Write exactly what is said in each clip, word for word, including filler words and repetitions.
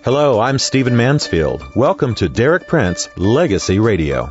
Hello, I'm Stephen Mansfield. Welcome to Derek Prince Legacy Radio.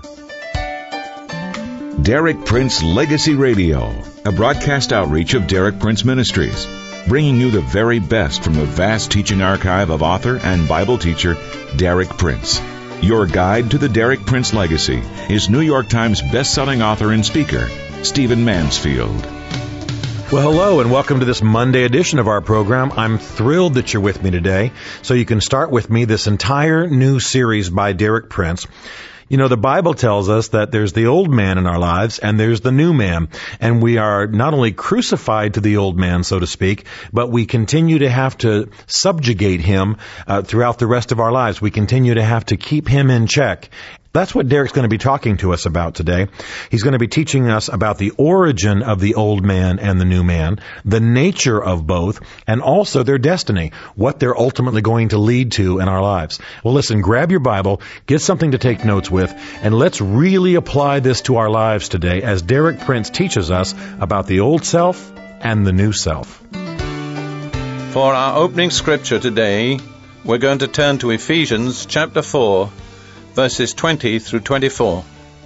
Derek Prince Legacy Radio, a broadcast outreach of Derek Prince Ministries, bringing you the very best from the vast teaching archive of author and Bible teacher Derek Prince. Your guide to the Derek Prince legacy is New York Times best-selling author and speaker, Stephen Mansfield. Well, hello, and welcome to this Monday edition of our program. I'm thrilled that you're with me today, so you can start with me this entire new series by Derek Prince. You know, the Bible tells us that there's the old man in our lives and there's the new man. And we are not only crucified to the old man, so to speak, but we continue to have to subjugate him uh, throughout the rest of our lives. We continue to have to keep him in check. That's what Derek's going to be talking to us about today. He's going to be teaching us about the origin of the old man and the new man, the nature of both, and also their destiny, what they're ultimately going to lead to in our lives. Well, listen, grab your Bible, get something to take notes with, and let's really apply this to our lives today as Derek Prince teaches us about the old self and the new self. For our opening scripture today, we're going to turn to Ephesians chapter four, verses twenty through twenty-four.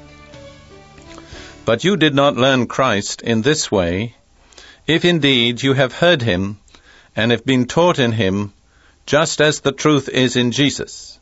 But you did not learn Christ in this way, if indeed you have heard him and have been taught in him, just as the truth is in Jesus.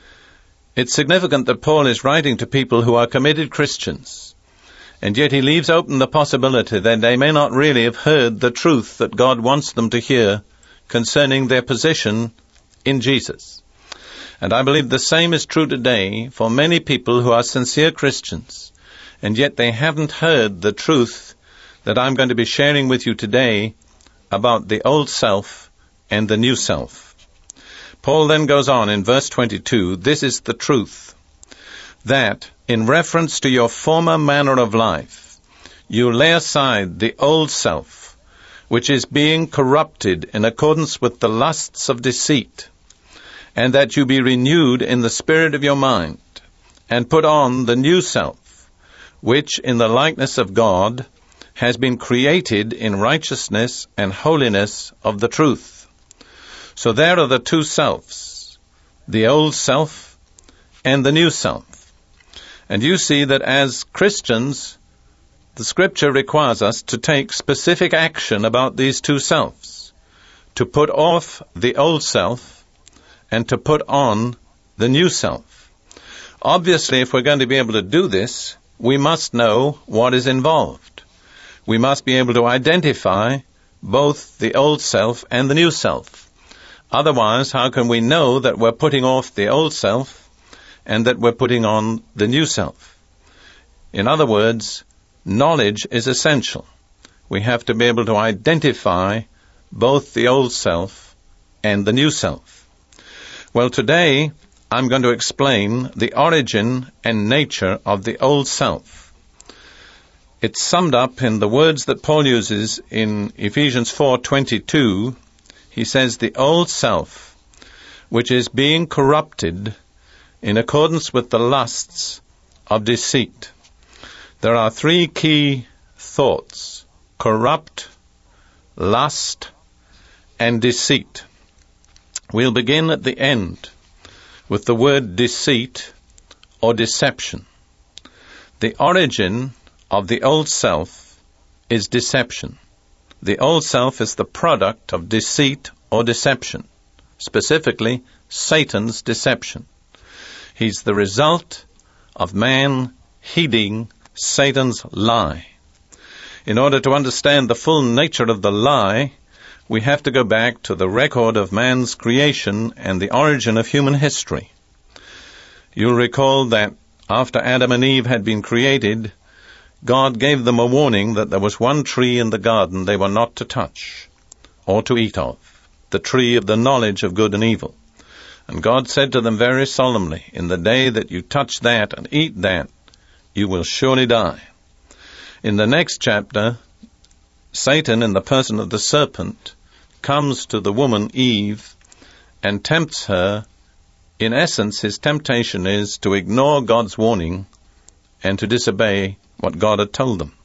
It's significant that Paul is writing to people who are committed Christians, and yet he leaves open the possibility that they may not really have heard the truth that God wants them to hear concerning their position in Jesus. And I believe the same is true today for many people who are sincere Christians, and yet they haven't heard the truth that I'm going to be sharing with you today about the old self and the new self. Paul then goes on in verse twenty-two, this is the truth, that in reference to your former manner of life, you lay aside the old self, which is being corrupted in accordance with the lusts of deceit, and that you be renewed in the spirit of your mind, and put on the new self, which in the likeness of God has been created in righteousness and holiness of the truth. So there are the two selves, the old self and the new self. And you see that as Christians, the Scripture requires us to take specific action about these two selves, to put off the old self and to put on the new self. Obviously, if we're going to be able to do this, we must know what is involved. We must be able to identify both the old self and the new self. Otherwise, how can we know that we're putting off the old self and that we're putting on the new self? In other words, knowledge is essential. We have to be able to identify both the old self and the new self. Well, today I'm going to explain the origin and nature of the old self. It's summed up in the words that Paul uses in Ephesians four twenty-two. He says, the old self, which is being corrupted in accordance with the lusts of deceit. There are three key thoughts: corrupt, lust, and deceit. We'll begin at the end with the word deceit or deception. The origin of the old self is deception. The old self is the product of deceit or deception, specifically Satan's deception. He's the result of man heeding Satan's lie. In order to understand the full nature of the lie, we have to go back to the record of man's creation and the origin of human history. You'll recall that after Adam and Eve had been created, God gave them a warning that there was one tree in the garden they were not to touch or to eat of, the tree of the knowledge of good and evil. And God said to them very solemnly, in the day that you touch that and eat that, you will surely die. In the next chapter, Satan, in the person of the serpent, comes to the woman Eve and tempts her. In essence, his temptation is to ignore God's warning and to disobey what God had told them.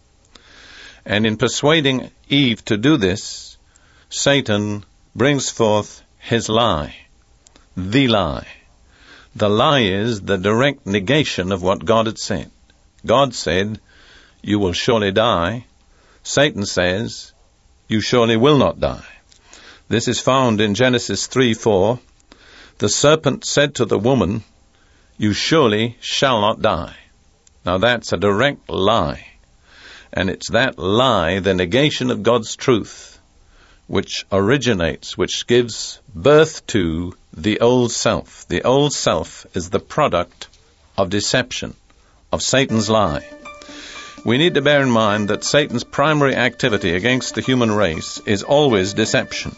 And in persuading Eve to do this, Satan brings forth his lie, the lie. The lie is the direct negation of what God had said. God said, you will surely die. Satan says, you surely will not die. This is found in Genesis three four. The serpent said to the woman, you surely shall not die. Now that's a direct lie. And it's that lie, the negation of God's truth, which originates, which gives birth to the old self. The old self is the product of deception, of Satan's lie. We need to bear in mind that Satan's primary activity against the human race is always deception.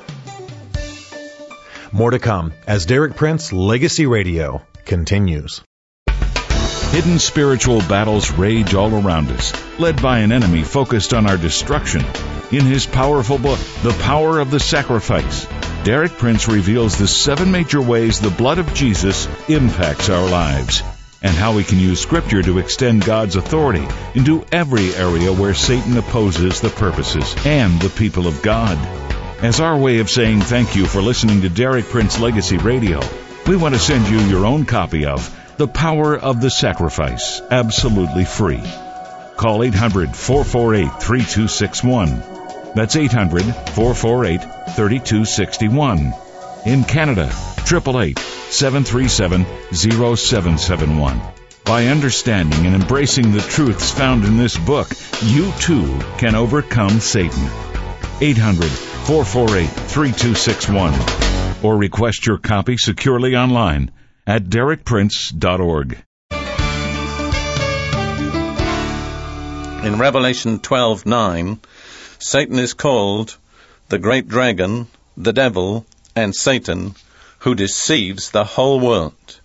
More to come as Derek Prince Legacy Radio continues. Hidden spiritual battles rage all around us, led by an enemy focused on our destruction. In his powerful book, The Power of the Sacrifice, Derek Prince reveals the seven major ways the blood of Jesus impacts our lives, and how we can use Scripture to extend God's authority into every area where Satan opposes the purposes and the people of God. As our way of saying thank you for listening to Derek Prince Legacy Radio, we want to send you your own copy of The Power of the Sacrifice, absolutely free. Call eight hundred, four four eight, three two six one. That's eight hundred, four four eight, three two six one. In Canada, eight eight eight, seven three seven, zero seven seven one. By understanding and embracing the truths found in this book, you too can overcome Satan. eight hundred, four four eight, three two six one. Or request your copy securely online at derek prince dot org. In Revelation twelve nine, Satan is called the great dragon, the devil, and Satan, who deceives the whole world.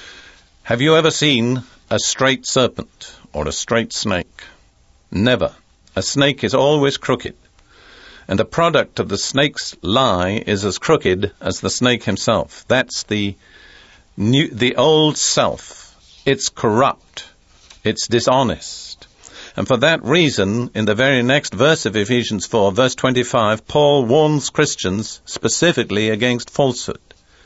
Have you ever seen a straight serpent or a straight snake? Never. A snake is always crooked. And the product of the snake's lie is as crooked as the snake himself. That's the new, the old self. It's corrupt. It's dishonest. And for that reason, in the very next verse of Ephesians four, verse twenty-five, Paul warns Christians specifically against falsehood.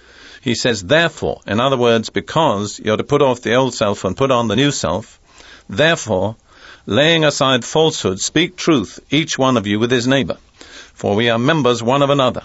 He says, therefore, in other words, because you're to put off the old self and put on the new self, therefore, laying aside falsehood, speak truth, each one of you with his neighbor, for we are members one of another.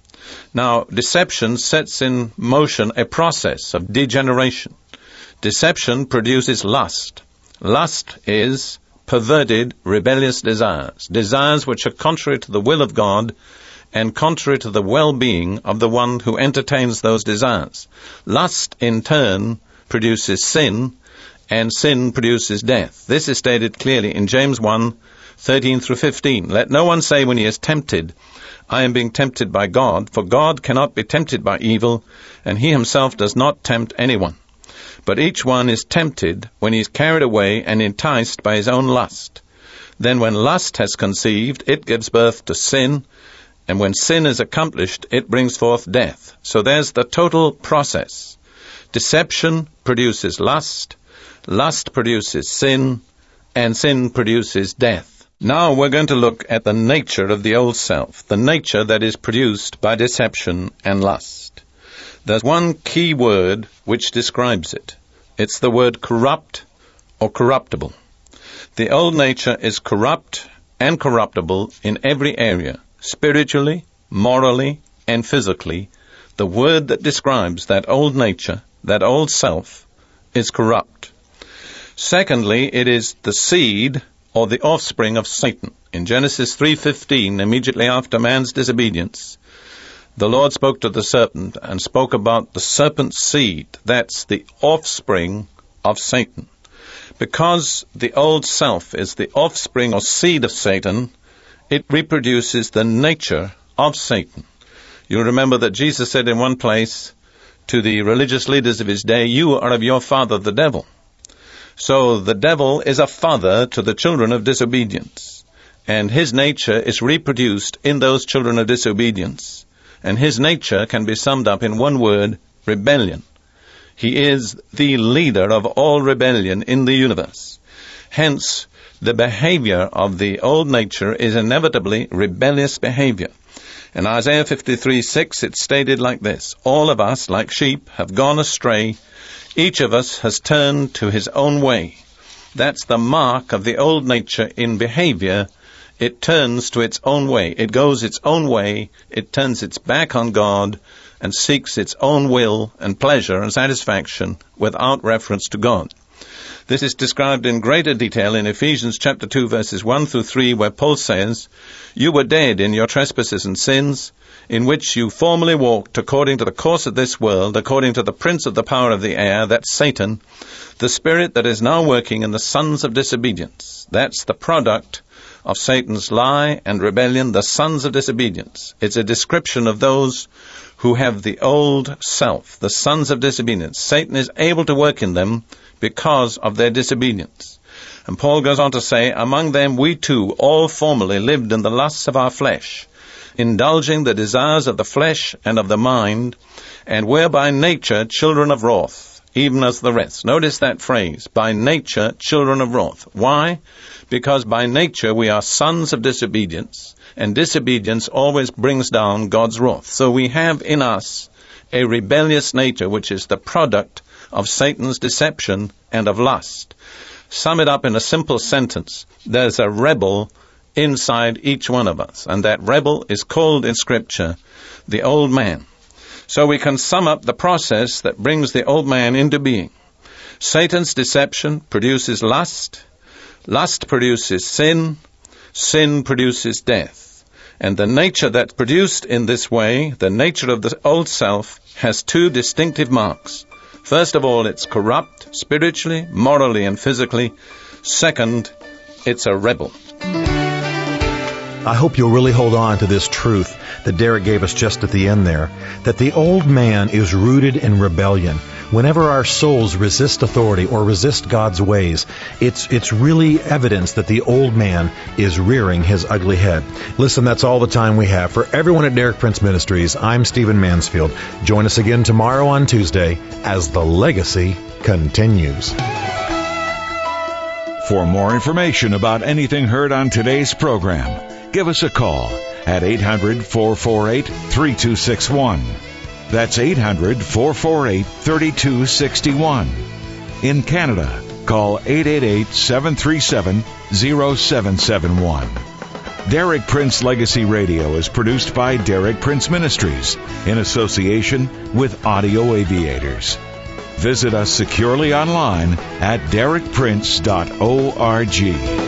Now, deception sets in motion a process of degeneration. Deception produces lust. Lust is perverted, rebellious desires, desires which are contrary to the will of God and contrary to the well-being of the one who entertains those desires. Lust, in turn, produces sin, and sin produces death. This is stated clearly in James one, thirteen through fifteen. Let no one say when he is tempted, I am being tempted by God, for God cannot be tempted by evil, and he himself does not tempt anyone. But each one is tempted when he is carried away and enticed by his own lust. Then when lust has conceived, it gives birth to sin, and when sin is accomplished, it brings forth death. So there's the total process. Deception produces lust, lust produces sin, and sin produces death. Now we're going to look at the nature of the old self, the nature that is produced by deception and lust. There's one key word which describes it. It's the word corrupt or corruptible. The old nature is corrupt and corruptible in every area, spiritually, morally, and physically. The word that describes that old nature, that old self, is corrupt. Secondly, it is the seed or the offspring of Satan. In Genesis three fifteen, immediately after man's disobedience, the Lord spoke to the serpent and spoke about the serpent's seed. That's the offspring of Satan. Because the old self is the offspring or seed of Satan, it reproduces the nature of Satan. You remember that Jesus said in one place to the religious leaders of his day, you are of your father the devil. So the devil is a father to the children of disobedience, and his nature is reproduced in those children of disobedience. And his nature can be summed up in one word, rebellion. He is the leader of all rebellion in the universe. Hence, the behavior of the old nature is inevitably rebellious behavior. In Isaiah fifty-three six, it's stated like this: all of us, like sheep, have gone astray. Each of us has turned to his own way. That's the mark of the old nature in behavior. It turns to its own way. It goes its own way. It turns its back on God and seeks its own will and pleasure and satisfaction without reference to God. This is described in greater detail in Ephesians chapter two, verses one through three, where Paul says, "You were dead in your trespasses and sins, in which you formerly walked according to the course of this world, according to the prince of the power of the air," that's Satan, "the spirit that is now working in the sons of disobedience." That's the product of Satan's lie and rebellion, the sons of disobedience. It's a description of those who have the old self, the sons of disobedience. Satan is able to work in them because of their disobedience. And Paul goes on to say, "Among them we too all formerly lived in the lusts of our flesh, indulging the desires of the flesh and of the mind, and were by nature children of wrath, even as the rest." Notice that phrase, by nature children of wrath. Why? Because by nature we are sons of disobedience, and disobedience always brings down God's wrath. So we have in us a rebellious nature, which is the product of Satan's deception and of lust. Sum it up in a simple sentence: there's a rebel inside each one of us, and that rebel is called in Scripture the old man. So we can sum up the process that brings the old man into being. Satan's deception produces lust. Lust produces sin. Sin produces death. And the nature that's produced in this way, the nature of the old self, has two distinctive marks. First of all, it's corrupt spiritually, morally, and physically. Second, it's a rebel. I hope you'll really hold on to this truth that Derek gave us just at the end there, that the old man is rooted in rebellion. Whenever our souls resist authority or resist God's ways, it's it's really evidence that the old man is rearing his ugly head. Listen, that's all the time we have. For everyone at Derek Prince Ministries, I'm Stephen Mansfield. Join us again tomorrow on Tuesday as the legacy continues. For more information about anything heard on today's program, give us a call at eight hundred, four four eight, three two six one. That's eight hundred, four four eight, three two six one. In Canada, call eight eight eight, seven three seven, zero seven seven one. Derek Prince Legacy Radio is produced by Derek Prince Ministries in association with Audio Aviators. Visit us securely online at derek prince dot org.